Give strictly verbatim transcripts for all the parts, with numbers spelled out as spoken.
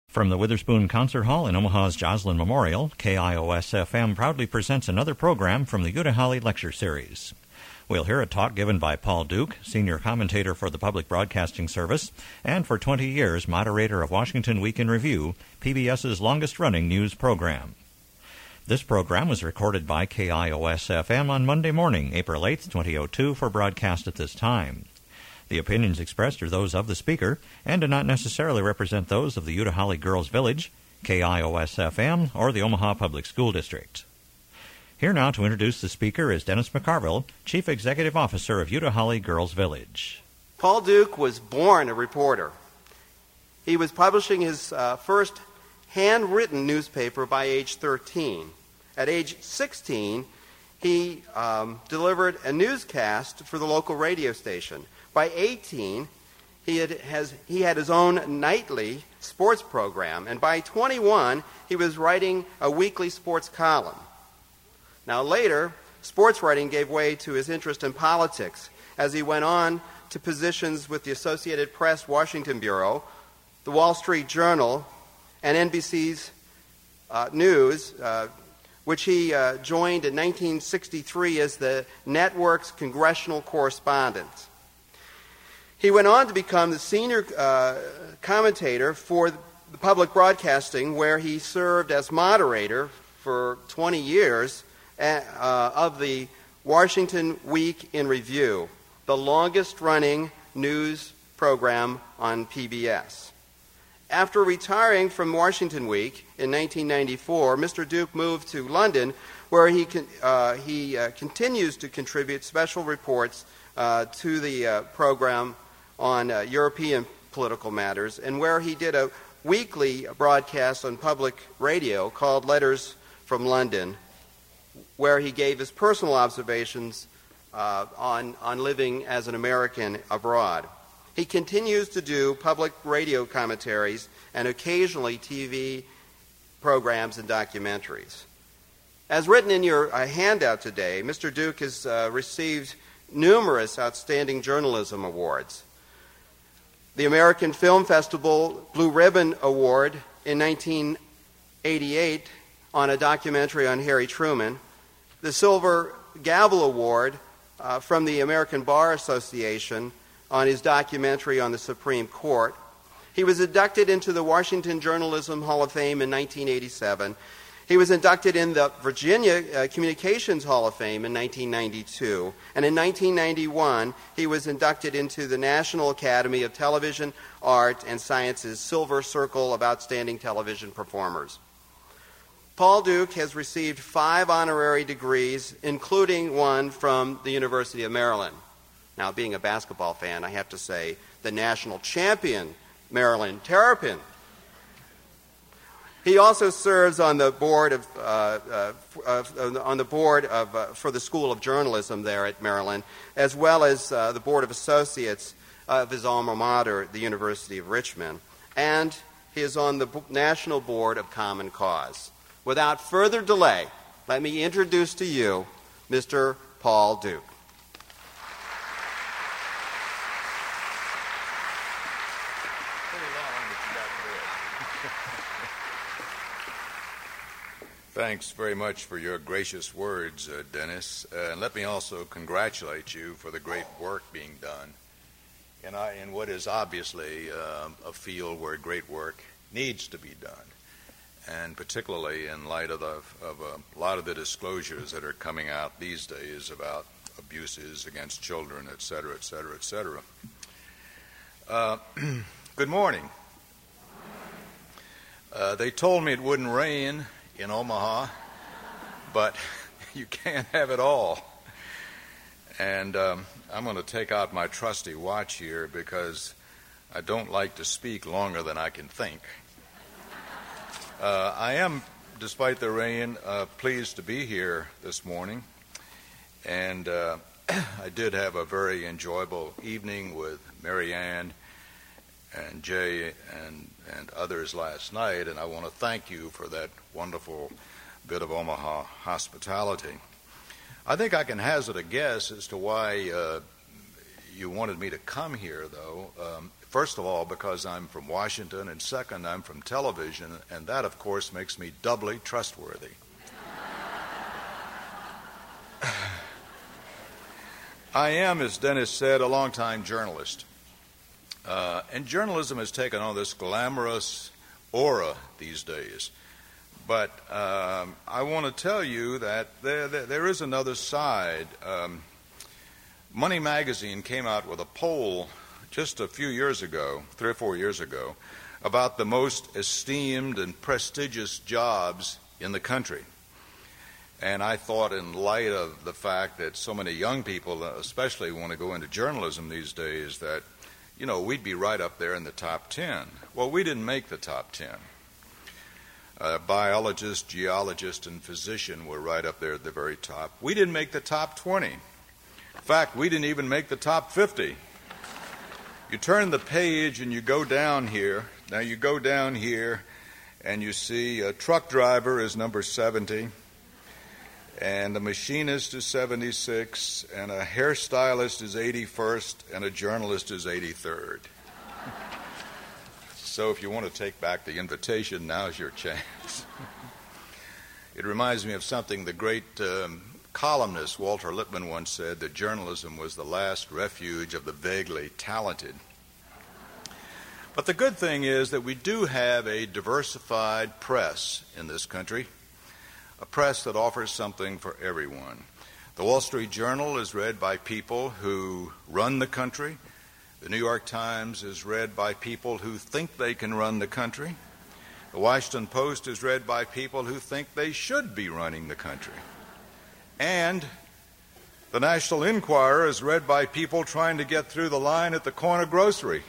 From the Witherspoon Concert Hall in Omaha's Joslin Memorial, K I O S F M proudly presents another program from the Utah Lecture Series. We'll hear a talk given by Paul Duke, senior commentator for the Public Broadcasting Service, and for twenty years moderator of Washington Week in Review, P B S's longest-running news program. This program was recorded by K I O S F M on Monday morning, April eighth, twenty oh two, for broadcast at this time. The opinions expressed are those of the speaker and do not necessarily represent those of the Utah Holly Girls Village, K I O S F M, or the Omaha Public School District. Here now to introduce the speaker is Dennis McCarville, Chief Executive Officer of Utah Holly Girls Village. Paul Duke was born a reporter. He was publishing his uh, first handwritten newspaper by age thirteen. At age sixteen, he um, delivered a newscast for the local radio station. By eighteen, he had, has, he had his own nightly sports program, and by twenty-one, he was writing a weekly sports column. Now later, sports writing gave way to his interest in politics as he went on to positions with the Associated Press Washington Bureau, the Wall Street Journal, and N B C's uh, News, uh, which he uh, joined in nineteen sixty-three as the network's congressional correspondent. He went on to become the senior uh, commentator for the Public Broadcasting, where he served as moderator for twenty years uh, of the Washington Week in Review, the longest-running news program on P B S. After retiring from Washington Week in nineteen ninety-four, Mister Duke moved to London, where he, con- uh, he uh, continues to contribute special reports uh, to the uh, program on uh, European political matters, and where he did a weekly broadcast on public radio called Letters from London, where he gave his personal observations uh, on, on living as an American abroad. He continues to do public radio commentaries and occasionally T V programs and documentaries. As written in your uh, handout today, Mister Duke has uh, received numerous outstanding journalism awards. The American Film Festival Blue Ribbon Award in nineteen eighty-eight on a documentary on Harry Truman, the Silver Gavel Award uh, from the American Bar Association on his documentary on the Supreme Court. He was inducted into the Washington Journalism Hall of Fame in nineteen eighty-seven. He was inducted in the Virginia uh, Communications Hall of Fame in nineteen ninety-two. And in nineteen ninety-one, he was inducted into the National Academy of Television, Art, and Sciences Silver Circle of Outstanding Television Performers. Paul Duke has received five honorary degrees, including one from the University of Maryland. Now, being a basketball fan, I have to say the national champion, Maryland Terrapin. He also serves on the board of, uh, uh, uh, on the board of uh, for the School of Journalism there at Maryland, as well as uh, the Board of Associates of his alma mater, the University of Richmond, and he is on the National Board of Common Cause. Without further delay, let me introduce to you Mister Paul Duke. Thanks very much for your gracious words, uh, Dennis. Uh, and let me also congratulate you for the great work being done in, uh, in what is obviously uh, a field where great work needs to be done, and particularly in light of, the, of a lot of the disclosures that are coming out these days about abuses against children, et cetera, et cetera, et cetera. Uh, good morning. Uh, they told me it wouldn't rain in Omaha, but you can't have it all. And um, I'm going to take out my trusty watch here because I don't like to speak longer than I can think. Uh, I am, despite the rain, uh, pleased to be here this morning. And uh, I did have a very enjoyable evening with Mary Ann and Jay and, and others last night, and I want to thank you for that wonderful bit of Omaha hospitality. I think I can hazard a guess as to why uh, you wanted me to come here, though. Um, First of all, because I'm from Washington, and second, I'm from television, and that, of course, makes me doubly trustworthy. I am, as Dennis said, a longtime journalist. Uh, and journalism has taken on this glamorous aura these days. But um, I want to tell you that there, there, there is another side. Um, Money Magazine came out with a poll just a few years ago, three or four years ago, about the most esteemed and prestigious jobs in the country. And I thought, in light of the fact that so many young people especially want to go into journalism these days, that, you know, we'd be right up there in the top ten. Well, we didn't make the top ten. Uh, biologist, geologist, and physician were right up there at the very top. We didn't make the top twenty. In fact, we didn't even make the top fifty. You turn the page and you go down here. Now you go down here and you see a truck driver is number seventy, and a machinist is seventy-six, and a hairstylist is eighty-first, and a journalist is eighty-third. So if you want to take back the invitation, now's your chance. It reminds me of something the great um, columnist Walter Lippmann once said, that journalism was the last refuge of the vaguely talented. But the good thing is that we do have a diversified press in this country, a press that offers something for everyone. The Wall Street Journal is read by people who run the country. The New York Times is read by people who think they can run the country. The Washington Post is read by people who think they should be running the country. And the National Enquirer is read by people trying to get through the line at the corner grocery.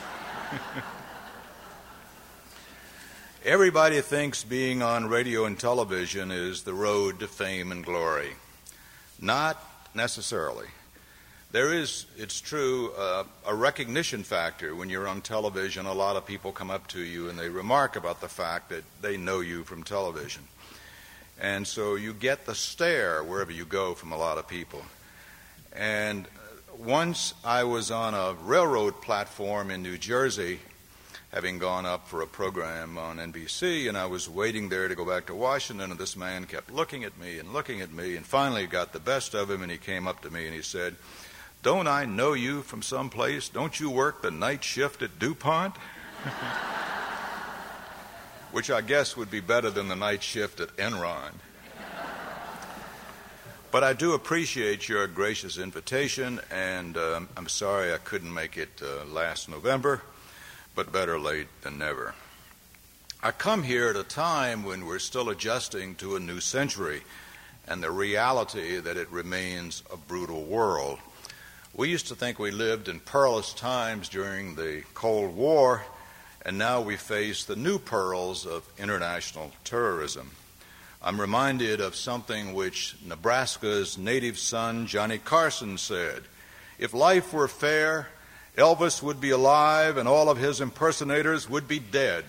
Everybody thinks being on radio and television is the road to fame and glory. Not necessarily. There is, it's true, uh, a recognition factor. When you're on television, a lot of people come up to you and they remark about the fact that they know you from television. And so you get the stare wherever you go from a lot of people. And once I was on a railroad platform in New Jersey, having gone up for a program on N B C, and I was waiting there to go back to Washington, and this man kept looking at me and looking at me, and finally got the best of him, and he came up to me and he said, "Don't I know you from someplace? Don't you work the night shift at DuPont?" Which I guess would be better than the night shift at Enron. But I do appreciate your gracious invitation, and um, I'm sorry I couldn't make it uh, last November, but better late than never. I come here at a time when we're still adjusting to a new century and the reality that it remains a brutal world. We used to think we lived in perilous times during the Cold War, and now we face the new perils of international terrorism. I'm reminded of something which Nebraska's native son, Johnny Carson, said. If life were fair, Elvis would be alive and all of his impersonators would be dead.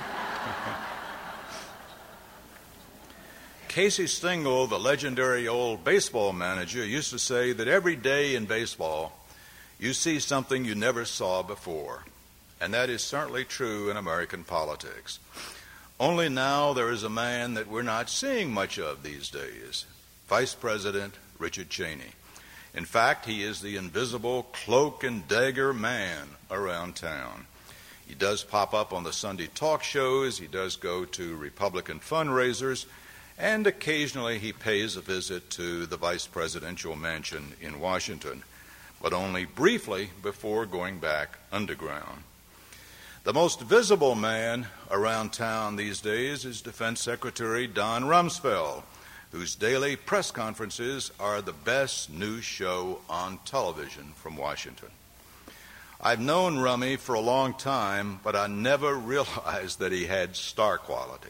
Casey Stengel, the legendary old baseball manager, used to say that every day in baseball you see something you never saw before. And that is certainly true in American politics. Only now there is a man that we're not seeing much of these days, Vice President Richard Cheney. In fact, he is the invisible cloak and dagger man around town. He does pop up on the Sunday talk shows, he does go to Republican fundraisers, and occasionally he pays a visit to the vice presidential mansion in Washington, but only briefly before going back underground. The most visible man around town these days is Defense Secretary Don Rumsfeld, whose daily press conferences are the best news show on television from Washington. I've known Rummy for a long time, but I never realized that he had star quality.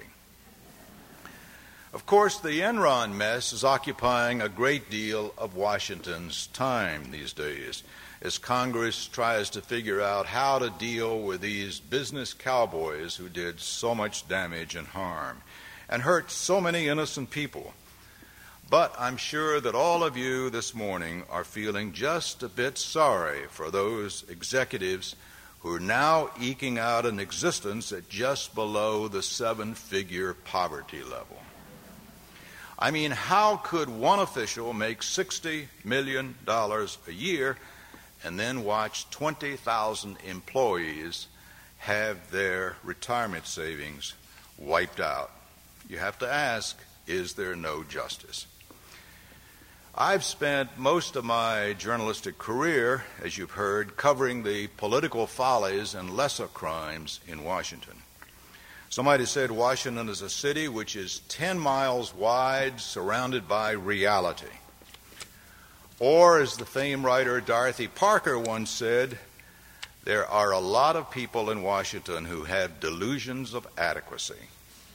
Of course, the Enron mess is occupying a great deal of Washington's time these days, as Congress tries to figure out how to deal with these business cowboys who did so much damage and harm and hurt so many innocent people. But I'm sure that all of you this morning are feeling just a bit sorry for those executives who are now eking out an existence at just below the seven-figure poverty level. I mean, how could one official make sixty million dollars a year and then watch twenty thousand employees have their retirement savings wiped out? You have to ask, is there no justice? I've spent most of my journalistic career, as you've heard, covering the political follies and lesser crimes in Washington. Somebody said Washington is a city which is ten miles wide, surrounded by reality. Or, as the famed writer Dorothy Parker once said, there are a lot of people in Washington who have delusions of adequacy.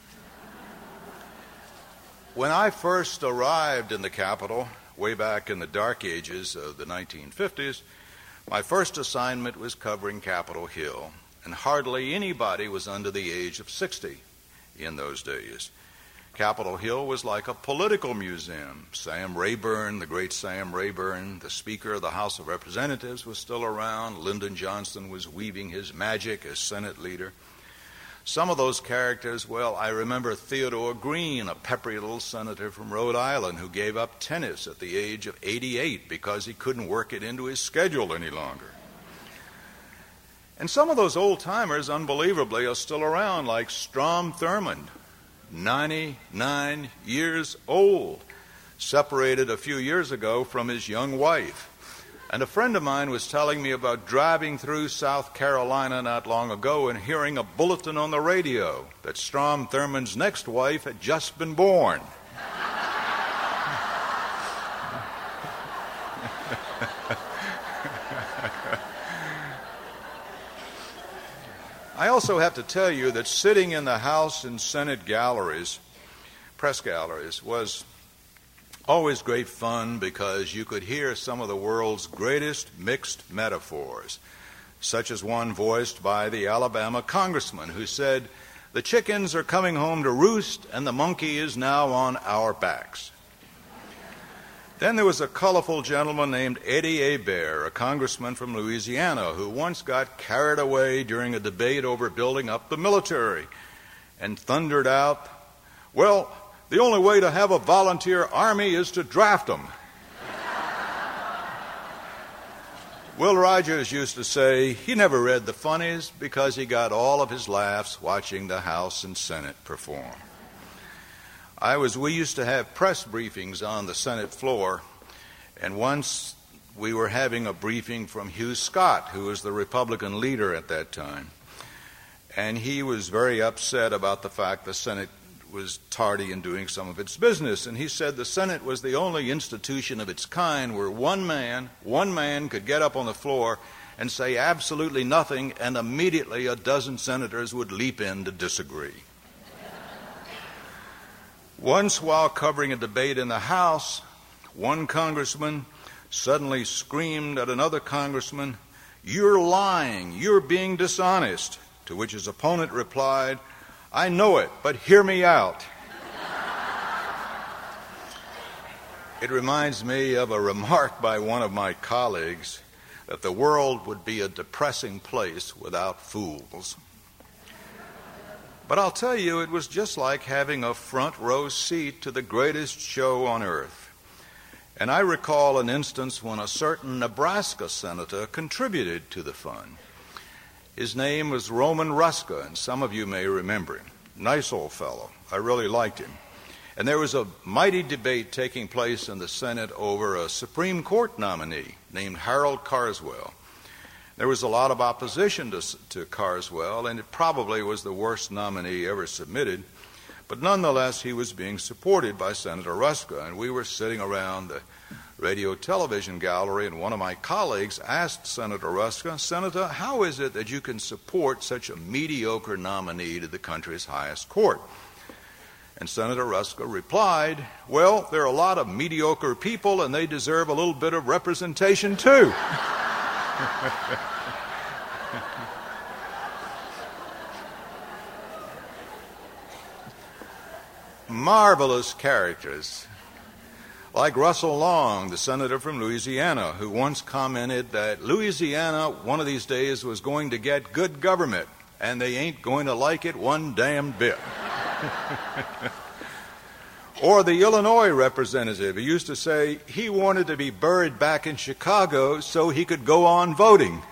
When I first arrived in the Capitol, way back in the dark ages of the nineteen fifties, my first assignment was covering Capitol Hill, and hardly anybody was under the age of sixty in those days. Capitol Hill was like a political museum. Sam Rayburn, the great Sam Rayburn, the Speaker of the House of Representatives, was still around. Lyndon Johnson was weaving his magic as Senate leader. Some of those characters, well, I remember Theodore Green, a peppery little senator from Rhode Island who gave up tennis at the age of eighty-eight because he couldn't work it into his schedule any longer. And some of those old-timers, unbelievably, are still around, like Strom Thurmond, ninety-nine years old, separated a few years ago from his young wife. And a friend of mine was telling me about driving through South Carolina not long ago and hearing a bulletin on the radio that Strom Thurmond's next wife had just been born. I also have to tell you that sitting in the House and Senate galleries, press galleries, was always great fun because you could hear some of the world's greatest mixed metaphors, such as one voiced by the Alabama congressman who said, "The chickens are coming home to roost and the monkey is now on our backs." Then there was a colorful gentleman named Eddie Hebert, a congressman from Louisiana, who once got carried away during a debate over building up the military and thundered out, "Well, the only way to have a volunteer army is to draft them." Will Rogers used to say he never read the funnies because he got all of his laughs watching the House and Senate perform. I was, we used to have press briefings on the Senate floor, and once we were having a briefing from Hugh Scott, who was the Republican leader at that time, and he was very upset about the fact the Senate was tardy in doing some of its business, and he said the Senate was the only institution of its kind where one man, one man could get up on the floor and say absolutely nothing, and immediately a dozen senators would leap in to disagree. Once, while covering a debate in the House, one congressman suddenly screamed at another congressman, "You're lying, you're being dishonest," to which his opponent replied, "I know it, but hear me out." It reminds me of a remark by one of my colleagues that the world would be a depressing place without fools. But I'll tell you, it was just like having a front row seat to the greatest show on earth. And I recall an instance when a certain Nebraska senator contributed to the fun. His name was Roman Ruska, and some of you may remember him. Nice old fellow. I really liked him. And there was a mighty debate taking place in the Senate over a Supreme Court nominee named Harold Carswell. There was a lot of opposition to, to Carswell, and it probably was the worst nominee ever submitted. But nonetheless, he was being supported by Senator Ruska, and we were sitting around the radio television gallery, and one of my colleagues asked Senator Ruska, "Senator, how is it that you can support such a mediocre nominee to the country's highest court?" And Senator Ruska replied, "Well, there are a lot of mediocre people, and they deserve a little bit of representation, too." Marvelous characters Like Russell Long, the senator from Louisiana, who once commented that Louisiana one of these days was going to get good government, and they ain't going to like it one damn bit. Or the Illinois representative who used to say he wanted to be buried back in Chicago so he could go on voting.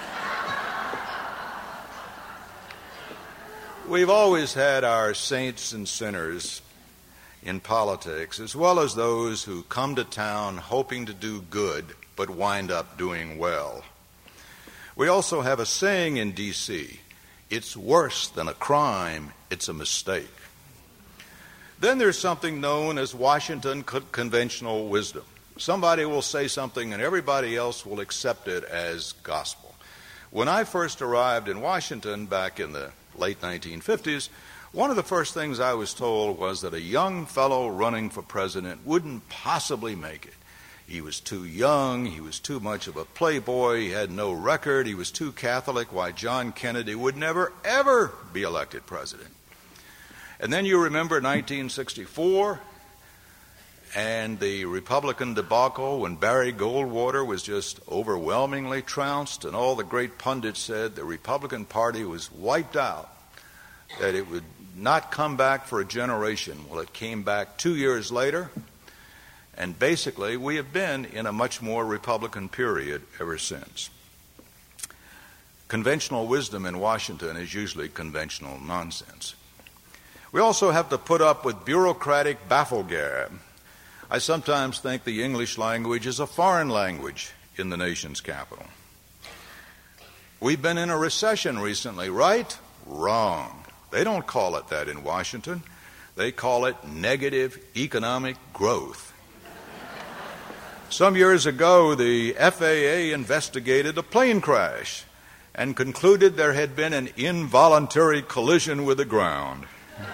We've always had our saints and sinners in politics, as well as those who come to town hoping to do good but wind up doing well. We also have a saying in D C, it's worse than a crime, it's a mistake. Then there's something known as Washington conventional wisdom. Somebody will say something and everybody else will accept it as gospel. When I first arrived in Washington back in the late nineteen fifties, one of the first things I was told was that a young fellow running for president wouldn't possibly make it. He was too young, he was too much of a playboy, he had no record, he was too Catholic, why John Kennedy would never, ever be elected president. And then you remember nineteen sixty-four and the Republican debacle when Barry Goldwater was just overwhelmingly trounced, and all the great pundits said the Republican Party was wiped out, that it would not come back for a generation. Well, it came back two years later, and basically we have been in a much more Republican period ever since. Conventional wisdom in Washington is usually conventional nonsense. We also have to put up with bureaucratic bafflegab. I sometimes think the English language is a foreign language in the nation's capital. We've been in a recession recently, right? Wrong. They don't call it that in Washington. They call it negative economic growth. Some years ago, the F A A investigated a plane crash and concluded there had been an involuntary collision with the ground.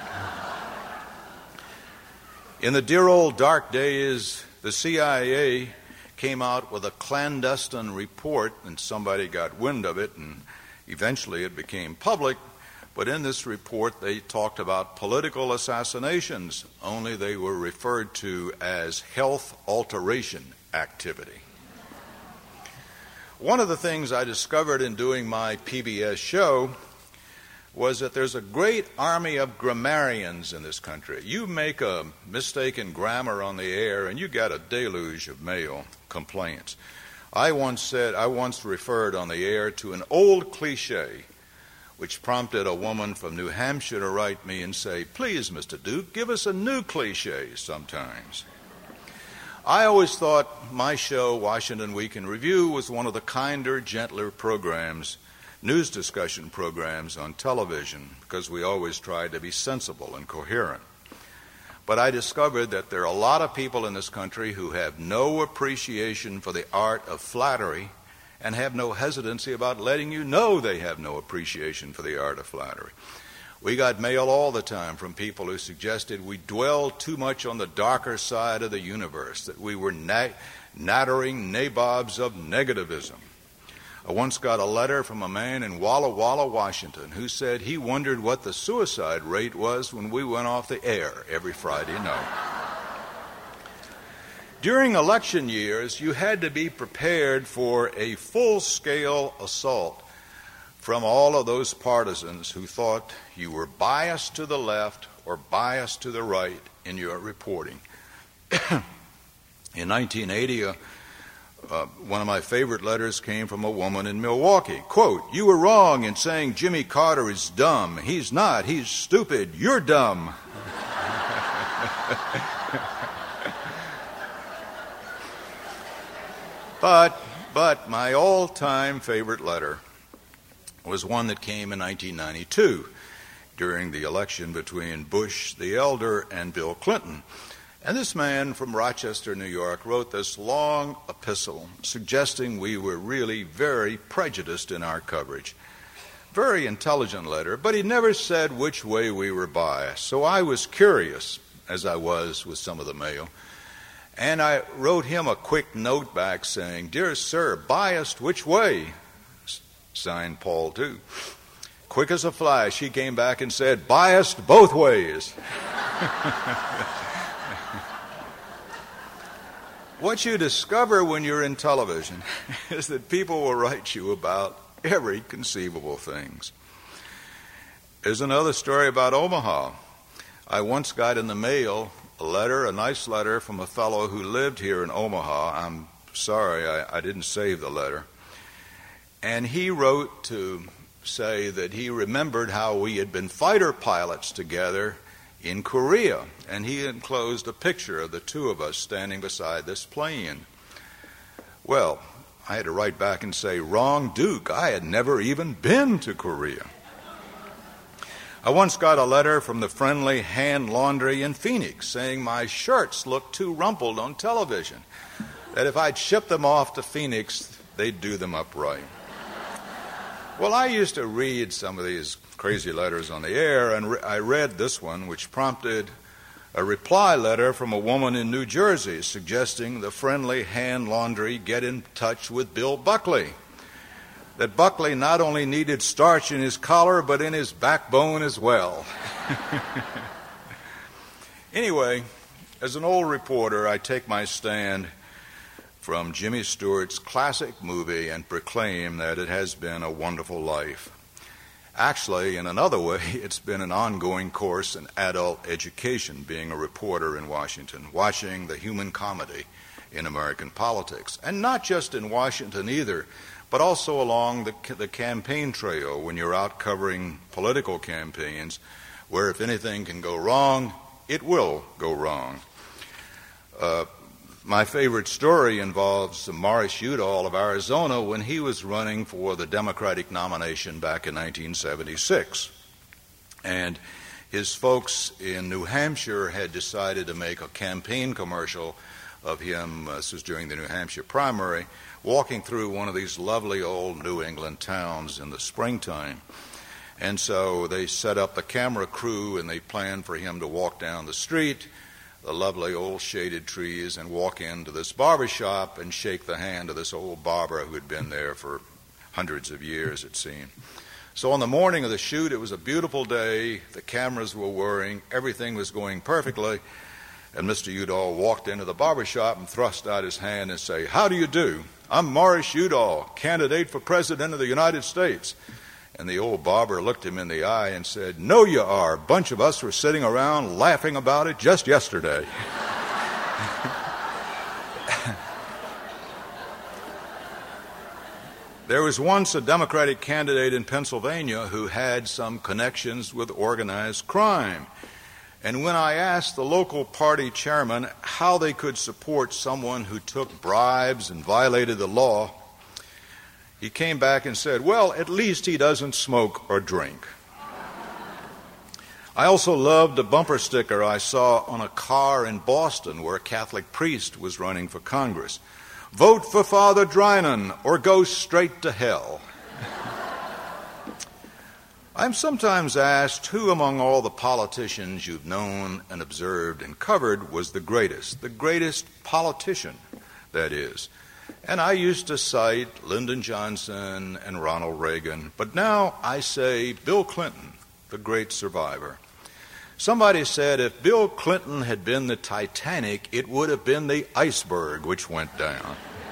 In the dear old dark days, the C I A came out with a clandestine report, and somebody got wind of it, and eventually it became public. But in this report, they talked about political assassinations, only they were referred to as health alteration activity. One of the things I discovered in doing my P B S show was that there's a great army of grammarians in this country. You make a mistake in grammar on the air, and you got a deluge of mail complaints. I once said, I once referred on the air to an old cliche, which prompted a woman from New Hampshire to write me and say, please, Mister Duke, give us a new cliche sometimes. I always thought my show, Washington Week in Review, was one of the kinder, gentler programs, news discussion programs on television, because we always tried to be sensible and coherent. But I discovered that there are a lot of people in this country who have no appreciation for the art of flattery and have no hesitancy about letting you know they have no appreciation for the art of flattery. We got mail all the time from people who suggested we dwell too much on the darker side of the universe, that we were nat- nattering nabobs of negativism. I once got a letter from a man in Walla Walla, Washington, who said he wondered what the suicide rate was when we went off the air every Friday night. During election years, you had to be prepared for a full-scale assault from all of those partisans who thought you were biased to the left or biased to the right in your reporting. In nineteen eighty, uh, uh, one of my favorite letters came from a woman in Milwaukee. Quote, you were wrong in saying Jimmy Carter is dumb. He's not. He's stupid. You're dumb. But, but my all-time favorite letter was one that came in nineteen ninety-two during the election between Bush the elder and Bill Clinton. And this man from Rochester, New York, wrote this long epistle suggesting we were really very prejudiced in our coverage. Very intelligent letter, but he never said which way we were biased. So I was curious, as I was with some of the mail, and I wrote him a quick note back saying, dear sir, biased which way? Signed Paul, too. Quick as a flash, he came back and said, biased both ways. what you discover when you're in television is that people will write you about every conceivable things. There's another story about Omaha. I once got in the mail a letter, a nice letter from a fellow who lived here in Omaha. I'm sorry, I, I didn't save the letter. And he wrote to say that he remembered how we had been fighter pilots together in Korea, and he enclosed a picture of the two of us standing beside this plane. Well, I had to write back and say, wrong, Duke, I had never even been to Korea. I once got a letter from the friendly hand laundry in Phoenix saying my shirts looked too rumpled on television, that if I'd ship them off to Phoenix, they'd do them up right. Well, I used to read some of these crazy letters on the air, and re- I read this one, which prompted a reply letter from a woman in New Jersey suggesting the friendly hand laundry get in touch with Bill Buckley, that Buckley not only needed starch in his collar, but in his backbone as well. Anyway, as an old reporter, I take my stand from Jimmy Stewart's classic movie and proclaim that it has been a wonderful life. Actually, in another way, it's been an ongoing course in adult education, being a reporter in Washington, watching the human comedy in American politics. And not just in Washington either, but also along the, the campaign trail when you're out covering political campaigns, where if anything can go wrong, it will go wrong. Uh, My favorite story involves Morris Udall of Arizona when he was running for the Democratic nomination back in nineteen seventy-six. And his folks in New Hampshire had decided to make a campaign commercial of him, uh, this was during the New Hampshire primary, walking through one of these lovely old New England towns in the springtime. And so they set up the camera crew and they planned for him to walk down the street, the lovely old shaded trees, and walk into this barber shop and shake the hand of this old barber who had been there for hundreds of years, it seemed. So on the morning of the shoot, it was a beautiful day, the cameras were whirring, everything was going perfectly, and Mister Udall walked into the barber shop and thrust out his hand and said, "How do you do? I'm Morris Udall, candidate for President of the United States." And the old barber looked him in the eye and said, "No, you are. A bunch of us were sitting around laughing about it just yesterday." There was once a Democratic candidate in Pennsylvania who had some connections with organized crime. And when I asked the local party chairman how they could support someone who took bribes and violated the law, he came back and said, "Well, at least he doesn't smoke or drink." I also loved a bumper sticker I saw on a car in Boston where a Catholic priest was running for Congress. "Vote for Father Drinan or go straight to hell." I'm sometimes asked who among all the politicians you've known and observed and covered was the greatest, the greatest politician, that is. And I used to cite Lyndon Johnson and Ronald Reagan, but now I say Bill Clinton, the great survivor. Somebody said if Bill Clinton had been the Titanic, it would have been the iceberg which went down.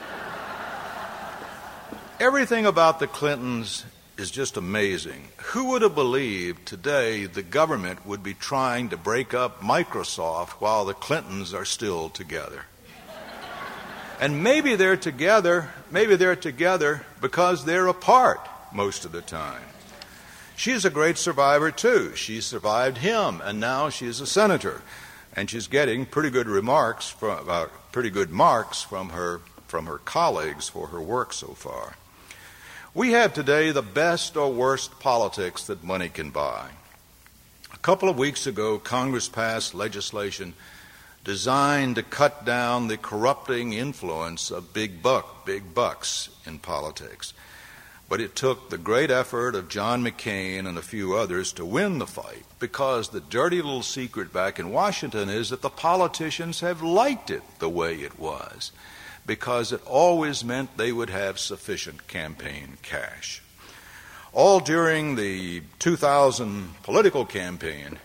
Everything about the Clintons is just amazing. Who would have believed today the government would be trying to break up Microsoft while the Clintons are still together? And maybe they're together, maybe they're together because they're apart most of the time. She's a great survivor too. She survived him, and now she's a senator, and she's getting pretty good remarks from uh, pretty good marks from her from her colleagues for her work so far. We have today the best or worst politics that money can buy. A couple of weeks ago, Congress passed legislation designed to cut down the corrupting influence of big buck, big bucks in politics. But it took the great effort of John McCain and a few others to win the fight, because the dirty little secret back in Washington is that the politicians have liked it the way it was, because it always meant they would have sufficient campaign cash. All during the two thousand political campaign,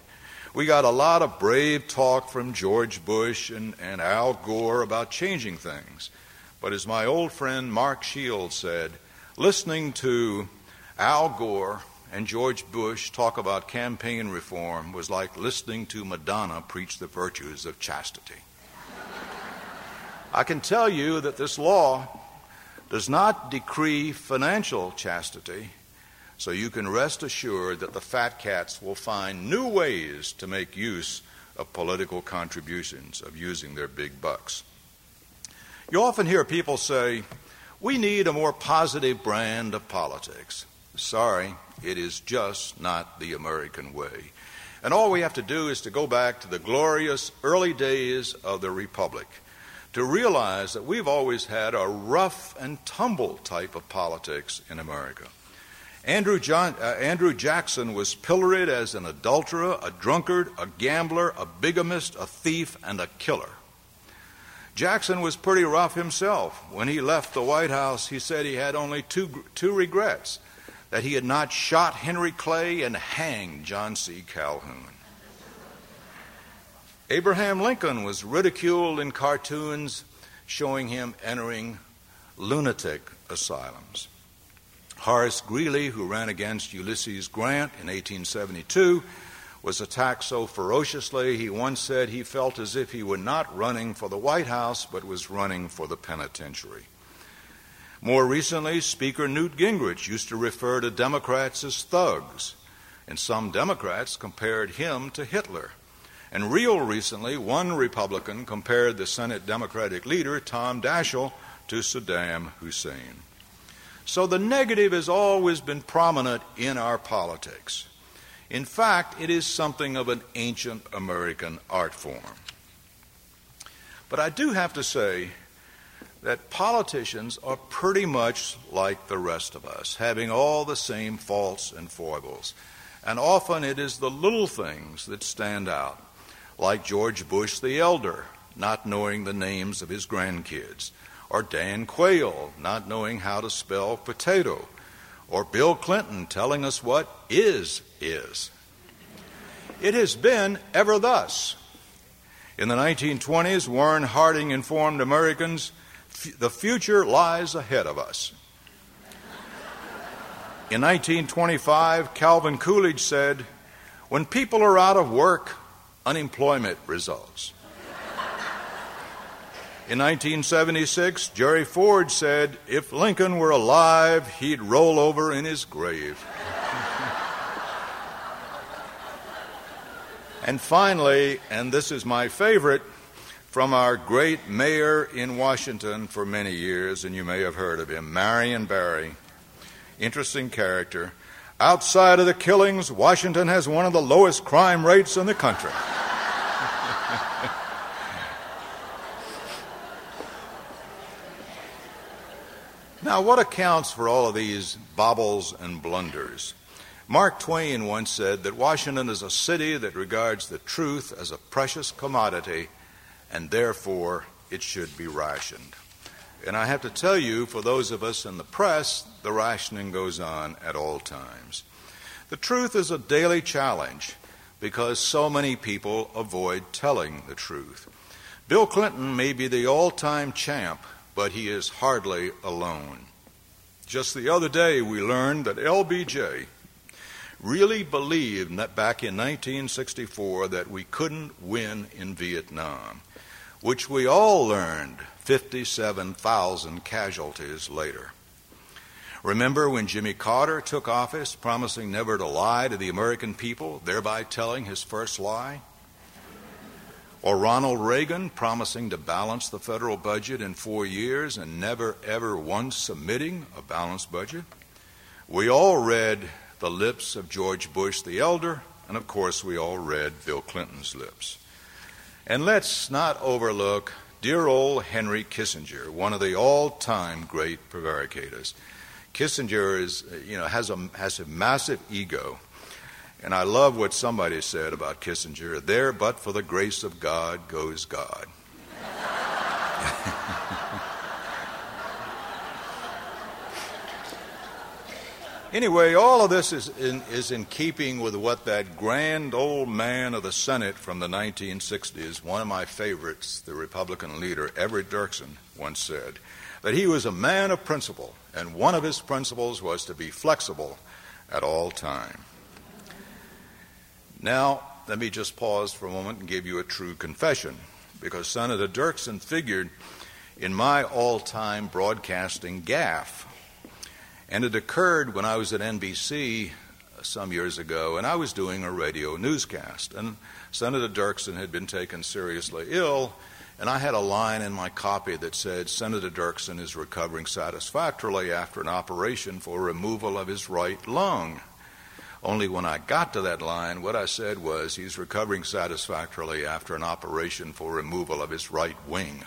We got a lot of brave talk from George Bush and, and Al Gore about changing things. But as my old friend Mark Shields said, listening to Al Gore and George Bush talk about campaign reform was like listening to Madonna preach the virtues of chastity. I can tell you that this law does not decree financial chastity, so you can rest assured that the fat cats will find new ways to make use of political contributions, of using their big bucks. You often hear people say, we need a more positive brand of politics. Sorry, it is just not the American way. And all we have to do is to go back to the glorious early days of the Republic to realize that we've always had a rough and tumble type of politics in America. Andrew, John, uh, Andrew Jackson was pilloried as an adulterer, a drunkard, a gambler, a bigamist, a thief, and a killer. Jackson was pretty rough himself. When he left the White House, he said he had only two, two regrets, that he had not shot Henry Clay and hanged John C. Calhoun. Abraham Lincoln was ridiculed in cartoons showing him entering lunatic asylums. Horace Greeley, who ran against Ulysses Grant in eighteen seventy-two, was attacked so ferociously he once said he felt as if he were not running for the White House but was running for the penitentiary. More recently, Speaker Newt Gingrich used to refer to Democrats as thugs, and some Democrats compared him to Hitler. And real recently, one Republican compared the Senate Democratic leader, Tom Daschle, to Saddam Hussein. So the negative has always been prominent in our politics. In fact, it is something of an ancient American art form. But I do have to say that politicians are pretty much like the rest of us, having all the same faults and foibles. And often it is the little things that stand out, like George Bush the elder, not knowing the names of his grandkids, or Dan Quayle not knowing how to spell potato, or Bill Clinton telling us what is is. It has been ever thus. In the nineteen twenties, Warren Harding informed Americans, the future lies ahead of us. In nineteen twenty-five, Calvin Coolidge said, when people are out of work, unemployment results. In nineteen seventy-six, Jerry Ford said, if Lincoln were alive, he'd roll over in his grave. And finally, and this is my favorite, from our great mayor in Washington for many years, and you may have heard of him, Marion Barry. Interesting character. Outside of the killings, Washington has one of the lowest crime rates in the country. Now, what accounts for all of these baubles and blunders? Mark Twain once said that Washington is a city that regards the truth as a precious commodity, and therefore it should be rationed. And I have to tell you, for those of us in the press, the rationing goes on at all times. The truth is a daily challenge because so many people avoid telling the truth. Bill Clinton may be the all-time champ, but he is hardly alone. Just the other day, we learned that L B J really believed that back in nineteen sixty-four that we couldn't win in Vietnam, which we all learned fifty-seven thousand casualties later. Remember when Jimmy Carter took office, promising never to lie to the American people, thereby telling his first lie? Or Ronald Reagan promising to balance the federal budget in four years and never, ever once submitting a balanced budget? We all read the lips of George Bush the elder, and of course we all read Bill Clinton's lips. And let's not overlook dear old Henry Kissinger, one of the all-time great prevaricators. Kissinger is, you know, has a has a massive ego. And I love what somebody said about Kissinger. There, but for the grace of God, goes God. Anyway, all of this is in, is in keeping with what that grand old man of the Senate from the nineteen sixties, one of my favorites, the Republican leader, Everett Dirksen, once said, that he was a man of principle, and one of his principles was to be flexible at all time. Now, let me just pause for a moment and give you a true confession, because Senator Dirksen figured in my all-time broadcasting gaffe. And it occurred when I was at N B C some years ago, and I was doing a radio newscast. And Senator Dirksen had been taken seriously ill, and I had a line in my copy that said, Senator Dirksen is recovering satisfactorily after an operation for removal of his right lung. Only when I got to that line, what I said was, he's recovering satisfactorily after an operation for removal of his right wing.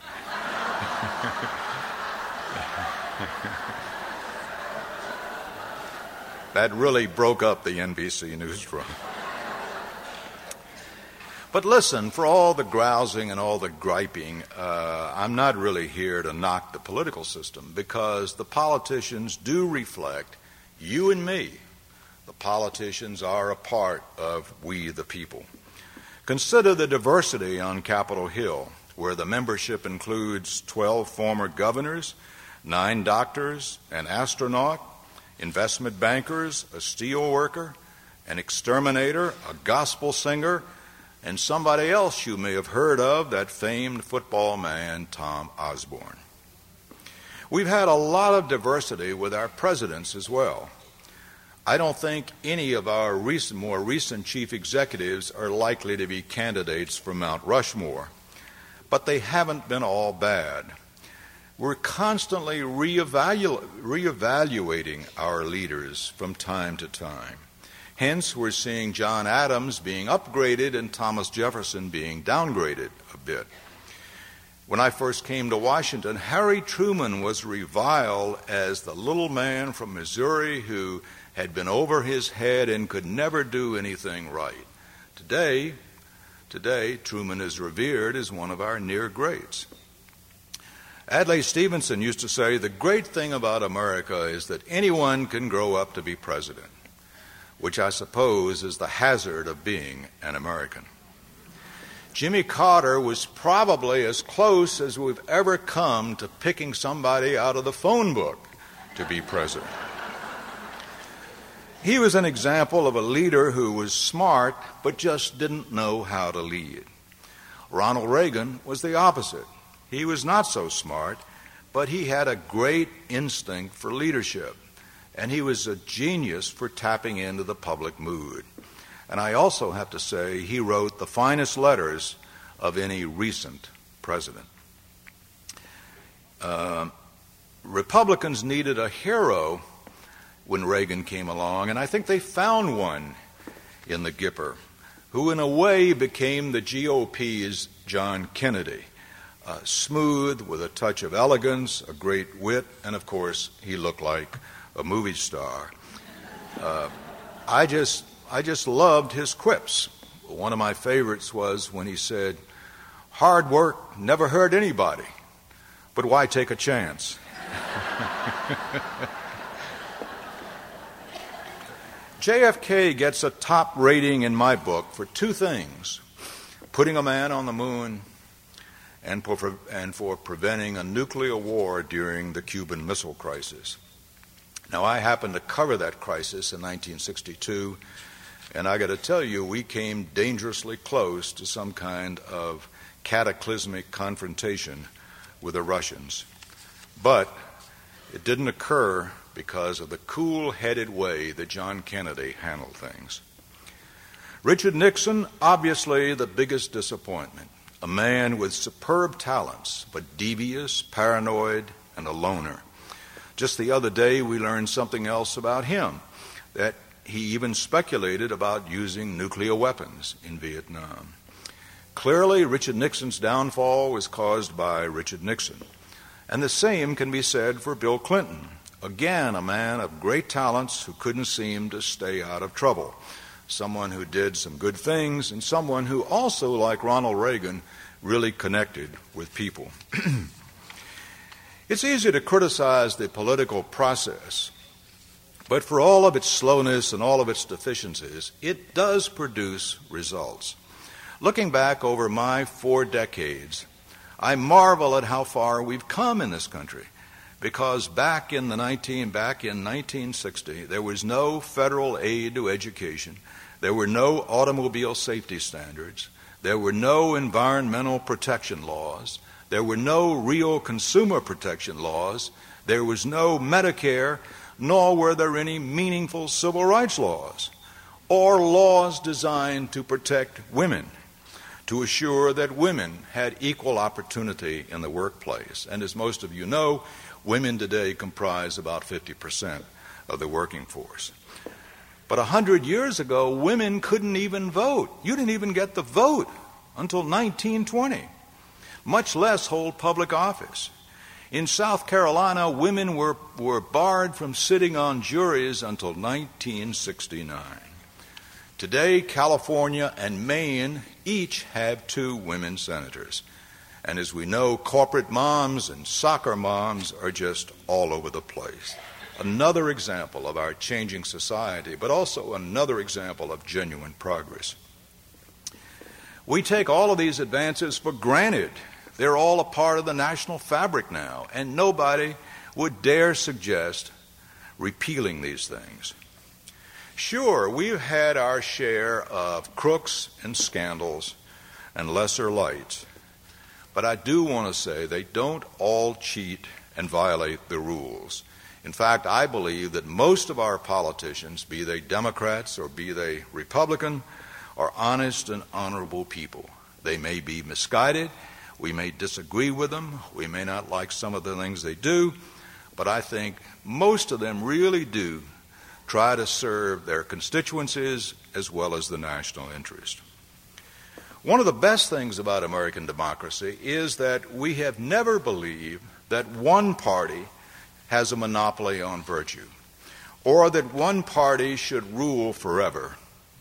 That really broke up the N B C newsroom. But listen, for all the grousing and all the griping, uh, I'm not really here to knock the political system, because the politicians do reflect you and me. The politicians are a part of we the people. Consider the diversity on Capitol Hill, where the membership includes twelve former governors, nine doctors, an astronaut, investment bankers, a steel worker, an exterminator, a gospel singer, and somebody else you may have heard of, that famed football man, Tom Osborne. We've had a lot of diversity with our presidents as well. I don't think any of our recent, more recent chief executives are likely to be candidates for Mount Rushmore, but they haven't been all bad. We're constantly reevalu- reevaluating our leaders from time to time. Hence, we're seeing John Adams being upgraded and Thomas Jefferson being downgraded a bit. When I first came to Washington, Harry Truman was reviled as the little man from Missouri who had been over his head and could never do anything right. Today, today, Truman is revered as one of our near greats. Adlai Stevenson used to say, the great thing about America is that anyone can grow up to be president, which I suppose is the hazard of being an American. Jimmy Carter was probably as close as we've ever come to picking somebody out of the phone book to be president. He was an example of a leader who was smart but just didn't know how to lead. Ronald Reagan was the opposite. He was not so smart, but he had a great instinct for leadership, and he was a genius for tapping into the public mood. And I also have to say he wrote the finest letters of any recent president. Uh, Republicans needed a hero when Reagan came along, and I think they found one in the Gipper, who in a way became the G O P's John Kennedy. Uh, smooth, with a touch of elegance, a great wit, and of course, he looked like a movie star. Uh, I just, I just loved his quips. One of my favorites was when he said, "Hard work never hurt anybody, but why take a chance?" J F K gets a top rating in my book for two things: putting a man on the moon, and for, and for preventing a nuclear war during the Cuban Missile Crisis. Now, I happened to cover that crisis in nineteen sixty-two, and I got to tell you, we came dangerously close to some kind of cataclysmic confrontation with the Russians. But it didn't occur because of the cool-headed way that John Kennedy handled things. Richard Nixon, obviously the biggest disappointment. A man with superb talents, but devious, paranoid, and a loner. Just the other day, we learned something else about him, that he even speculated about using nuclear weapons in Vietnam. Clearly, Richard Nixon's downfall was caused by Richard Nixon. And the same can be said for Bill Clinton. Again, a man of great talents who couldn't seem to stay out of trouble. Someone who did some good things, and someone who also, like Ronald Reagan, really connected with people. It's easy to criticize the political process, But for all of its slowness and all of its deficiencies, it does produce results. Looking back over my four decades, I marvel at how far we've come in this country, because back in the nineteen back in nineteen sixty, there was no federal aid to education, there were no automobile safety standards, there were no environmental protection laws, there were no real consumer protection laws, there was no Medicare, nor were there any meaningful civil rights laws, or laws designed to protect women, to assure that women had equal opportunity in the workplace. And as most of you know, women today comprise about fifty percent of the working force. But a hundred years ago, women couldn't even vote. You didn't even get the vote until nineteen twenty, much less hold public office. In South Carolina, women were, were barred from sitting on juries until nineteen sixty-nine. Today, California and Maine each have two women senators. And as we know, corporate moms and soccer moms are just all over the place. Another example of our changing society, but also another example of genuine progress. We take all of these advances for granted. They're all a part of the national fabric now, and nobody would dare suggest repealing these things. Sure, we've had our share of crooks and scandals and lesser lights, but I do want to say they don't all cheat and violate the rules. In fact, I believe that most of our politicians, be they Democrats or be they Republican, are honest and honorable people. They may be misguided, we may disagree with them, we may not like some of the things they do, but I think most of them really do try to serve their constituencies as well as the national interest. One of the best things about American democracy is that we have never believed that one party has a monopoly on virtue, or that one party should rule forever.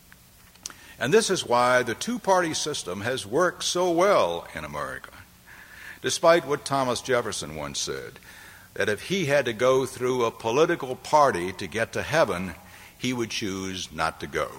And this is why the two-party system has worked so well in America, despite what Thomas Jefferson once said, that if he had to go through a political party to get to heaven, he would choose not to go.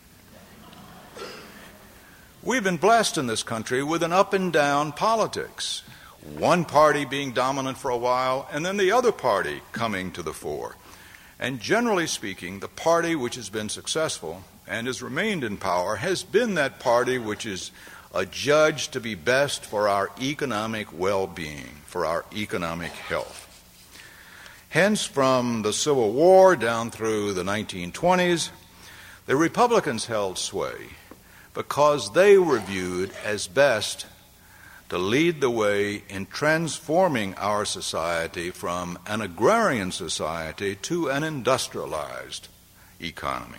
We've been blessed in this country with an up and down politics, one party being dominant for a while and then the other party coming to the fore. And generally speaking, the party which has been successful and has remained in power has been that party which is adjudged to be best for our economic well-being, for our economic health. Hence, from the Civil War down through the nineteen twenties, the Republicans held sway because they were viewed as best to lead the way in transforming our society from an agrarian society to an industrialized economy.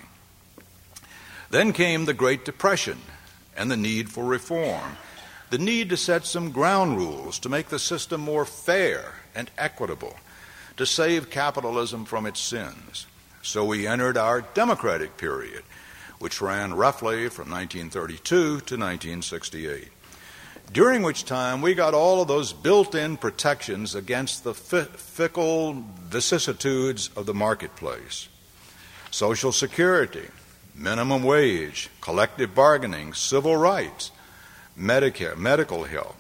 Then came the Great Depression and the need for reform, the need to set some ground rules to make the system more fair and equitable, to save capitalism from its sins. So we entered our democratic period, which ran roughly from nineteen thirty-two to nineteen sixty-eight, during which time we got all of those built-in protections against the fickle vicissitudes of the marketplace. Social Security, minimum wage, collective bargaining, civil rights, Medicare, medical help.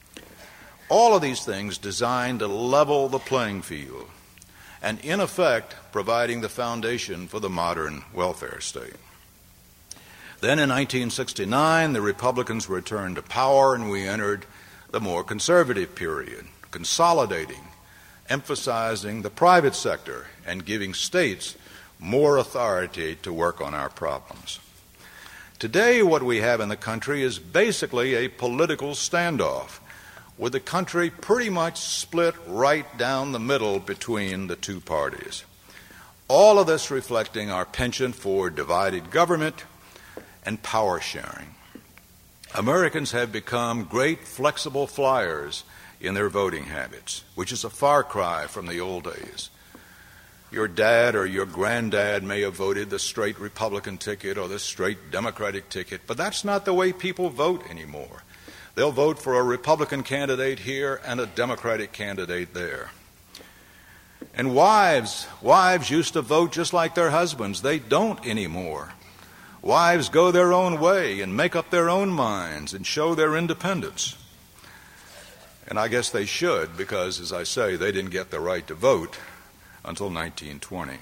All of these things designed to level the playing field and, in effect, providing the foundation for the modern welfare state. Then in nineteen sixty-nine, the Republicans returned to power and we entered the more conservative period, consolidating, emphasizing the private sector and giving states more authority to work on our problems. Today, what we have in the country is basically a political standoff, with the country pretty much split right down the middle between the two parties. All of this reflecting our penchant for divided government and power sharing. Americans have become great flexible flyers in their voting habits, which is a far cry from the old days. Your dad or your granddad may have voted the straight Republican ticket or the straight Democratic ticket, but that's not the way people vote anymore. They'll vote for a Republican candidate here and a Democratic candidate there. And wives, wives used to vote just like their husbands. They don't anymore. Wives go their own way and make up their own minds and show their independence. And I guess they should, because, as I say, they didn't get the right to vote until nineteen twenty.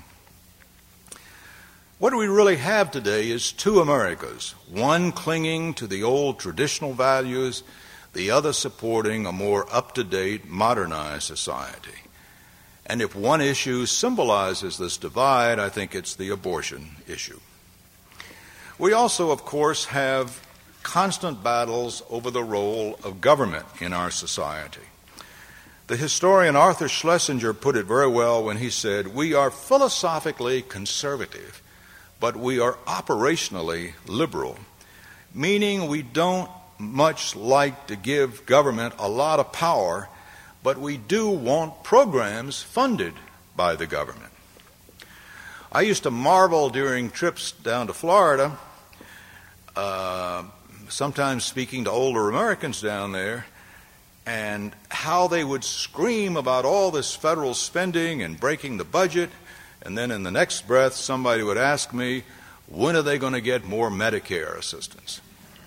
What we really have today is two Americas, one clinging to the old traditional values, the other supporting a more up-to-date, modernized society. And if one issue symbolizes this divide, I think it's the abortion issue. We also, of course, have constant battles over the role of government in our society. The historian Arthur Schlesinger put it very well when he said, "We are philosophically conservative, but we are operationally liberal," meaning we don't much like to give government a lot of power, but we do want programs funded by the government. I used to marvel during trips down to Florida, uh, sometimes speaking to older Americans down there, and how they would scream about all this federal spending and breaking the budget, and then in the next breath somebody would ask me, when are they going to get more Medicare assistance?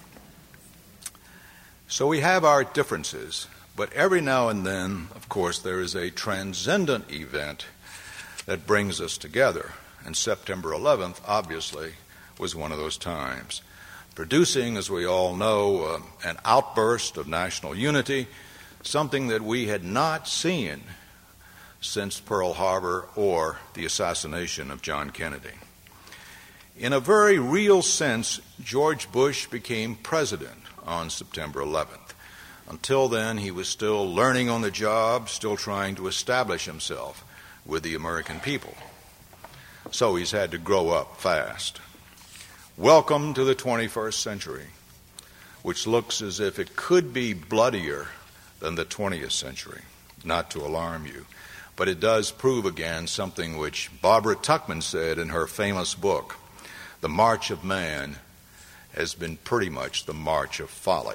So we have our differences, but every now and then, of course, there is a transcendent event that brings us together, and September eleventh, obviously, was one of those times, producing, as we all know, uh, an outburst of national unity, something that we had not seen since Pearl Harbor or the assassination of John Kennedy. In a very real sense, George Bush became president on September eleventh. Until then, he was still learning on the job, still trying to establish himself with the American people. So he's had to grow up fast. Welcome to the twenty-first century, which looks as if it could be bloodier than the twentieth century. Not to alarm you, but it does prove again something which Barbara Tuchman said in her famous book, "The March of Man has been pretty much the march of folly."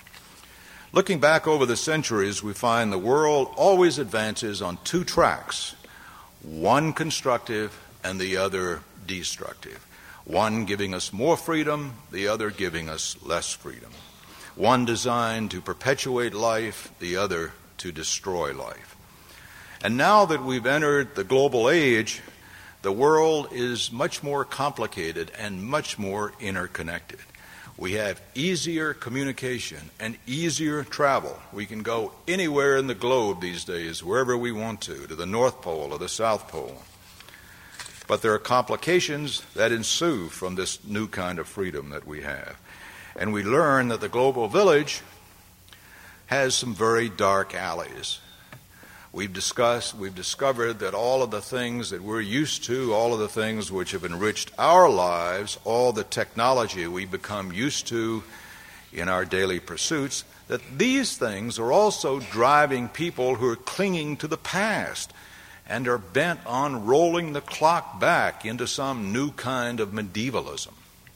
Looking back over the centuries, we find the world always advances on two tracks, one constructive and the other destructive. One giving us more freedom, the other giving us less freedom. One designed to perpetuate life, the other to destroy life. And now that we've entered the global age, the world is much more complicated and much more interconnected. We have easier communication and easier travel. We can go anywhere in the globe these days, wherever we want to, to the North Pole or the South Pole. But there are complications that ensue from this new kind of freedom that we have. And we learn that the global village has some very dark alleys. We've discussed, we've discovered that all of the things that we're used to, all of the things which have enriched our lives, all the technology we become used to in our daily pursuits, that these things are also driving people who are clinging to the past and are bent on rolling the clock back into some new kind of medievalism.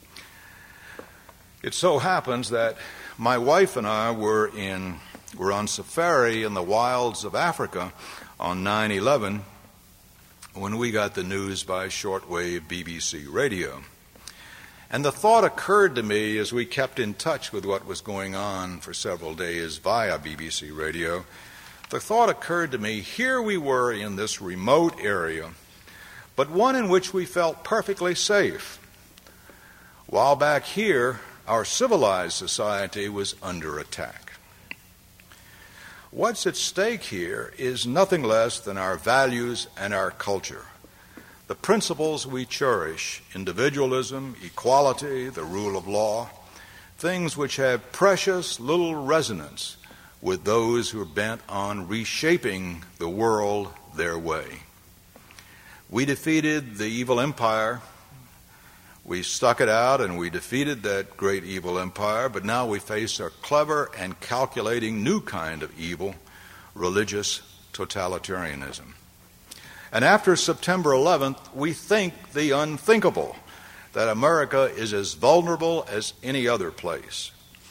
It so happens that my wife and I were in were on safari in the wilds of Africa on nine eleven when we got the news by shortwave B B C radio. And the thought occurred to me as we kept in touch with what was going on for several days via B B C radio. The thought occurred to me, here we were in this remote area, but one in which we felt perfectly safe, while back here, our civilized society was under attack. What's at stake here is nothing less than our values and our culture, the principles we cherish, individualism, equality, the rule of law, things which have precious little resonance with those who are bent on reshaping the world their way. We defeated the evil empire. We stuck it out and we defeated that great evil empire, but now we face a clever and calculating new kind of evil, religious totalitarianism. And after September eleventh, we think the unthinkable, that America is as vulnerable as any other place.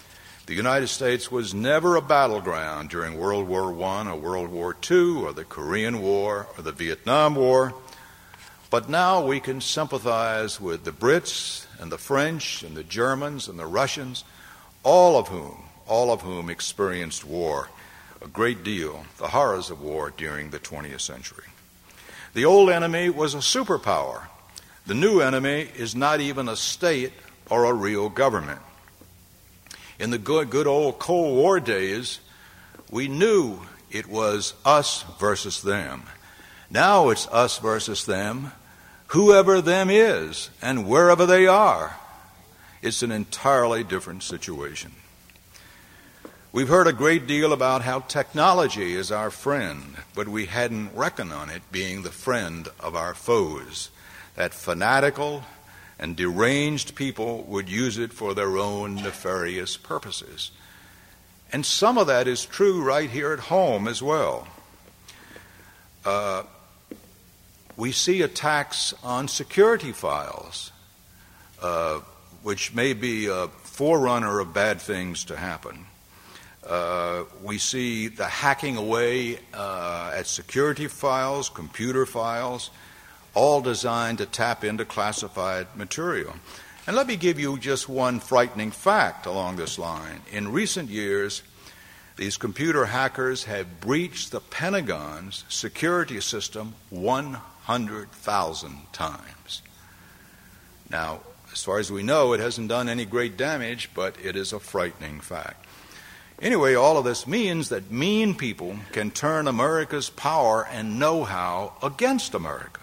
The United States was never a battleground during World War One or World War Two or the Korean War or the Vietnam War. But now we can sympathize with the Brits and the French and the Germans and the Russians, all of whom, all of whom experienced war a great deal, the horrors of war during the twentieth century. The old enemy was a superpower. The new enemy is not even a state or a real government. In the good, good old Cold War days, we knew it was us versus them. Now it's us versus them, whoever them is and wherever they are. It's an entirely different situation. We've heard a great deal about how technology is our friend, but we hadn't reckoned on it being the friend of our foes. That fanatical and deranged people would use it for their own nefarious purposes. And some of that is true right here at home as well. Uh, we see attacks on security files, uh, which may be a forerunner of bad things to happen. Uh, we see the hacking away uh, at security files, computer files, all designed to tap into classified material. And let me give you just one frightening fact along this line. In recent years, these computer hackers have breached the Pentagon's security system one hundred thousand times. Now, as far as we know, it hasn't done any great damage, but it is a frightening fact. Anyway, all of this means that mean people can turn America's power and know-how against America.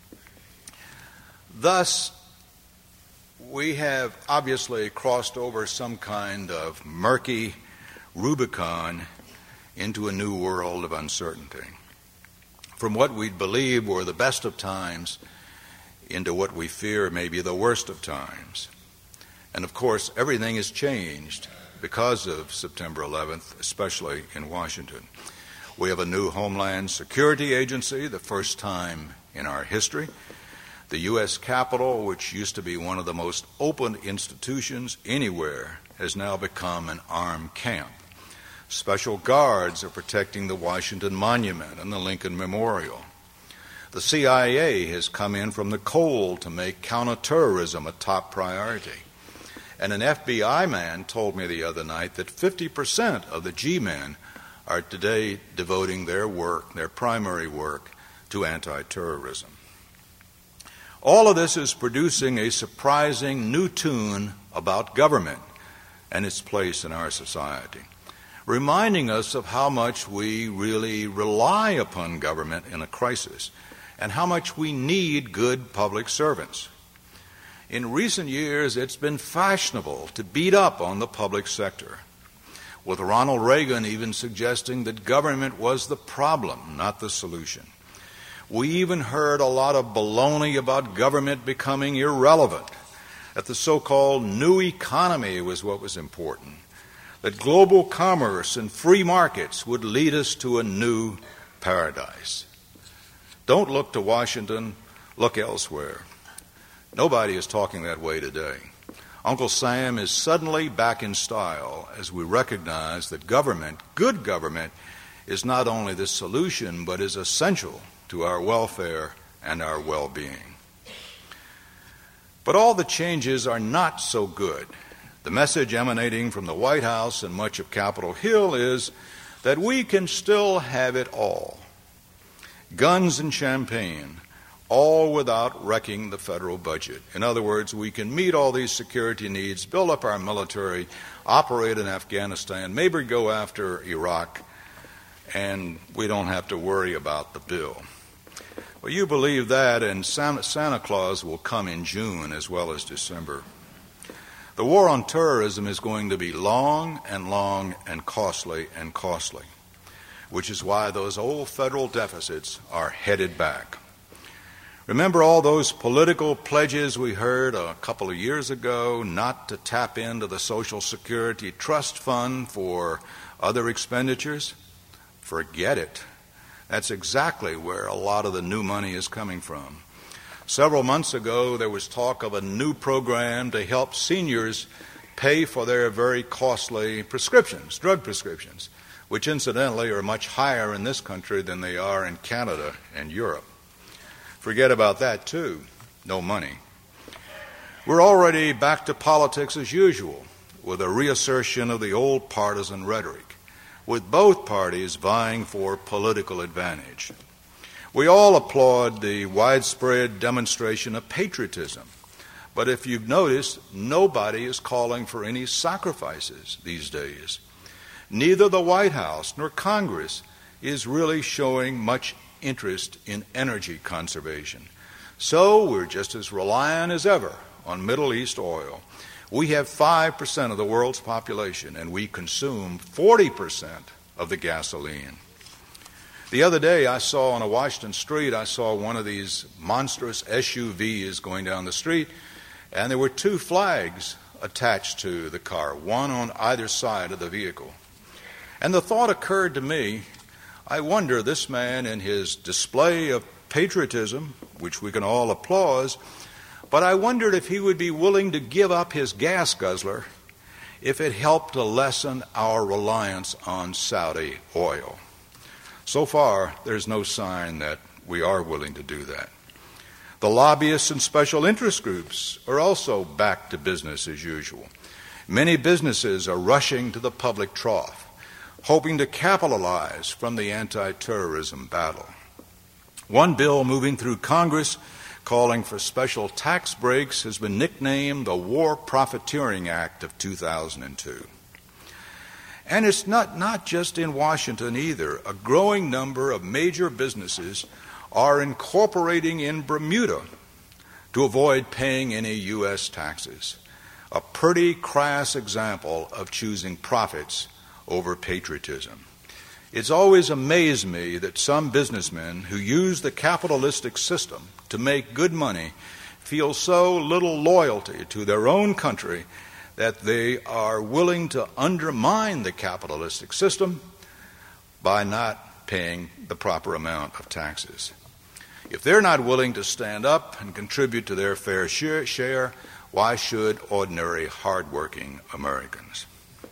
Thus, we have obviously crossed over some kind of murky Rubicon into a new world of uncertainty. From what we believe were the best of times into what we fear may be the worst of times. And of course, everything has changed because of September eleventh, especially in Washington. We have a new Homeland Security Agency, the first time in our history. The U S Capitol, which used to be one of the most open institutions anywhere, has now become an armed camp. Special guards are protecting the Washington Monument and the Lincoln Memorial. The C I A has come in from the cold to make counterterrorism a top priority. And an F B I man told me the other night that fifty percent of the G-men are today devoting their work, their primary work, to anti-terrorism. All of this is producing a surprising new tune about government and its place in our society, reminding us of how much we really rely upon government in a crisis and how much we need good public servants. In recent years, it's been fashionable to beat up on the public sector, with Ronald Reagan even suggesting that government was the problem, not the solution. We even heard a lot of baloney about government becoming irrelevant, that the so-called new economy was what was important, that global commerce and free markets would lead us to a new paradise. Don't look to Washington, look elsewhere. Nobody is talking that way today. Uncle Sam is suddenly back in style as we recognize that government, good government, is not only the solution but is essential to our welfare and our well-being. But all the changes are not so good. The message emanating from the White House and much of Capitol Hill is that we can still have it all. Guns and champagne, all without wrecking the federal budget. In other words, we can meet all these security needs, build up our military, operate in Afghanistan, maybe go after Iraq, and we don't have to worry about the bill. Well, you believe that, and Santa, Santa Claus will come in June as well as December. The war on terrorism is going to be long and long and costly and costly, which is why those old federal deficits are headed back. Remember all those political pledges we heard a couple of years ago not to tap into the Social Security Trust Fund for other expenditures? Forget it. That's exactly where a lot of the new money is coming from. Several months ago, there was talk of a new program to help seniors pay for their very costly prescriptions, drug prescriptions, which incidentally are much higher in this country than they are in Canada and Europe. Forget about that too. No money. We're already back to politics as usual, with a reassertion of the old partisan rhetoric, with both parties vying for political advantage. We all applaud the widespread demonstration of patriotism, but if you've noticed, nobody is calling for any sacrifices these days. Neither the White House nor Congress is really showing much interest in energy conservation. So we're just as reliant as ever on Middle East oil. We have five percent of the world's population, and we consume forty percent of the gasoline. The other day I saw on a Washington street, I saw one of these monstrous S U Vs going down the street, and there were two flags attached to the car, one on either side of the vehicle. And the thought occurred to me, I wonder, this man in his display of patriotism, which we can all applaud, but I wondered if he would be willing to give up his gas guzzler if it helped to lessen our reliance on Saudi oil. So far, there's no sign that we are willing to do that. The lobbyists and special interest groups are also back to business as usual. Many businesses are rushing to the public trough, hoping to capitalize from the anti-terrorism battle. One bill moving through Congress calling for special tax breaks has been nicknamed the War Profiteering Act of two thousand two. And it's not, not just in Washington either. A growing number of major businesses are incorporating in Bermuda to avoid paying any U S taxes. A pretty crass example of choosing profits over patriotism. It's always amazed me that some businessmen who use the capitalistic system to make good money feel so little loyalty to their own country that they are willing to undermine the capitalistic system by not paying the proper amount of taxes. If they're not willing to stand up and contribute to their fair share, why should ordinary, hardworking Americans?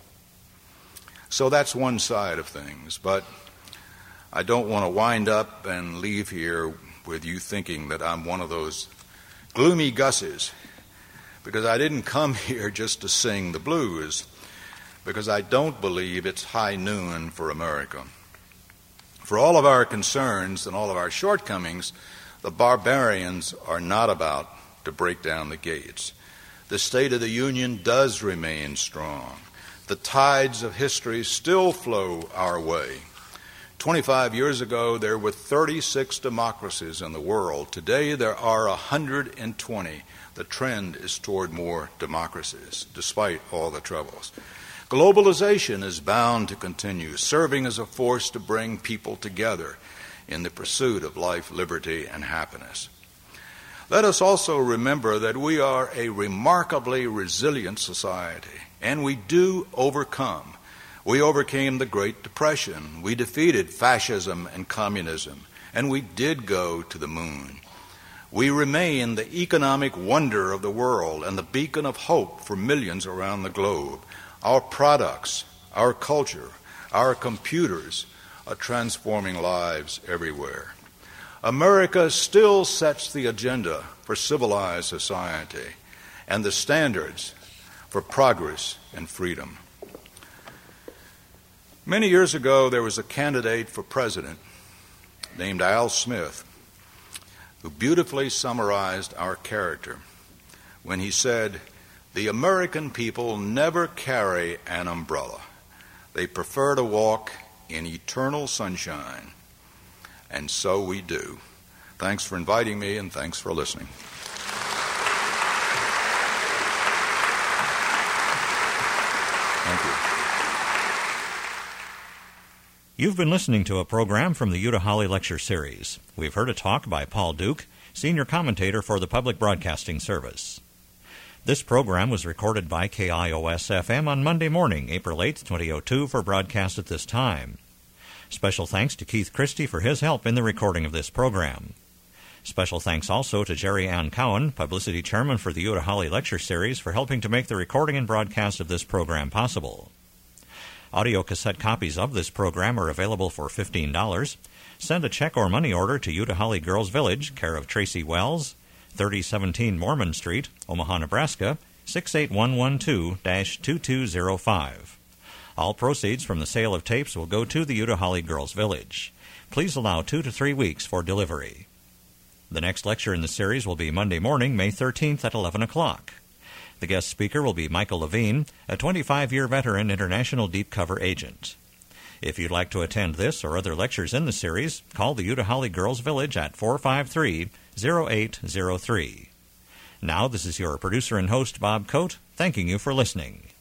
So that's one side of things, but I don't want to wind up and leave here with you thinking that I'm one of those gloomy Gusses, because I didn't come here just to sing the blues, because I don't believe it's high noon for America. For all of our concerns and all of our shortcomings, the barbarians are not about to break down the gates. The State of the Union does remain strong. The tides of history still flow our way. Twenty-five years ago, there were thirty-six democracies in the world. Today, there are one hundred twenty. The trend is toward more democracies, despite all the troubles. Globalization is bound to continue, serving as a force to bring people together in the pursuit of life, liberty, and happiness. Let us also remember that we are a remarkably resilient society, and we do overcome. We overcame the Great Depression. We defeated fascism and communism, and we did go to the moon. We remain the economic wonder of the world and the beacon of hope for millions around the globe. Our products, our culture, our computers are transforming lives everywhere. America still sets the agenda for civilized society and the standards for progress and freedom. Many years ago, there was a candidate for president named Al Smith who beautifully summarized our character when he said, "The American people never carry an umbrella. They prefer to walk in eternal sunshine." And so we do. Thanks for inviting me, and thanks for listening. Thank you. You've been listening to a program from the Utah Holly Lecture Series. We've heard a talk by Paul Duke, senior commentator for the Public Broadcasting Service. This program was recorded by K I O S F M on Monday morning, April eighth, twenty oh two, for broadcast at this time. Special thanks to Keith Christie for his help in the recording of this program. Special thanks also to Jerry Ann Cowan, Publicity Chairman for the Utah Holly Lecture Series, for helping to make the recording and broadcast of this program possible. Audio cassette copies of this program are available for fifteen dollars. Send a check or money order to Utah Holly Girls Village, care of Tracy Wells, thirty seventeen Mormon Street, Omaha, Nebraska, six eight one one two dash two two zero five. All proceeds from the sale of tapes will go to the Utah Holly Girls Village. Please allow two to three weeks for delivery. The next lecture in the series will be Monday morning, May thirteenth at eleven o'clock. The guest speaker will be Michael Levine, a twenty-five-year veteran international deep cover agent. If you'd like to attend this or other lectures in the series, call the Utah Holly Girls Village at four five three, zero eight zero three. Now, this is your producer and host, Bob Coate, thanking you for listening.